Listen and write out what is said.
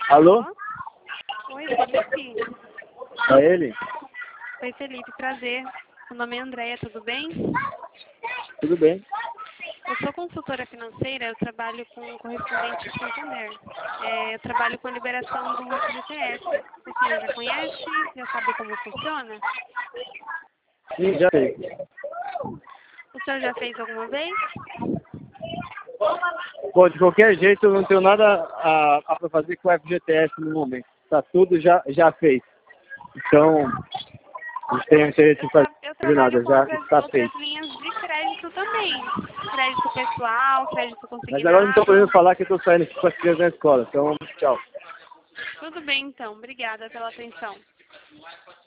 Alô? Oi, Felipe. É ele? Oi, Felipe, prazer. Meu nome é Andréia, tudo bem? Tudo bem? Eu sou consultora financeira, eu trabalho com correspondente de Santander. Eu trabalho com a liberação do FGTS. O senhor já conhece? Já sabe como funciona? Sim, já sei. O senhor já fez alguma vez? Bom, de qualquer jeito, eu não tenho nada a fazer com o FGTS no momento. Está tudo já feito. Então, não tenho interesse em Eu fazer trabalho nada, com já está outras feito. linhas de crédito também. Crédito pessoal, crédito Mas agora não estou consignado. podendo falar que eu estou saindo aqui com as crianças na escola. Então, tchau. Tudo bem, então. Obrigada pela atenção.